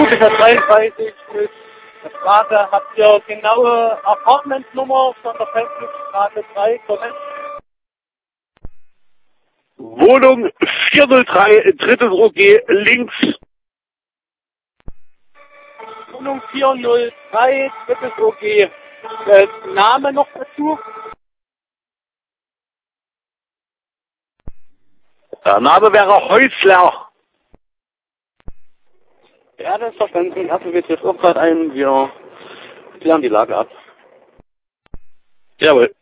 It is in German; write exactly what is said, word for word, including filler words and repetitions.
Studiger dreiunddreißig ist der Frage, habt ihr genaue Apartmentnummer von der Feldflugstraße drei, korrekt? Wohnung vierhundertdrei, drittes O G, links. Wohnung vierhundertdrei, drittes O G. Äh, Name noch dazu? Der Name wäre Häusler. Ja, das ist verständlich. Also wir jetzt auch gerade ein, wir klären die Lage ab. Jawohl.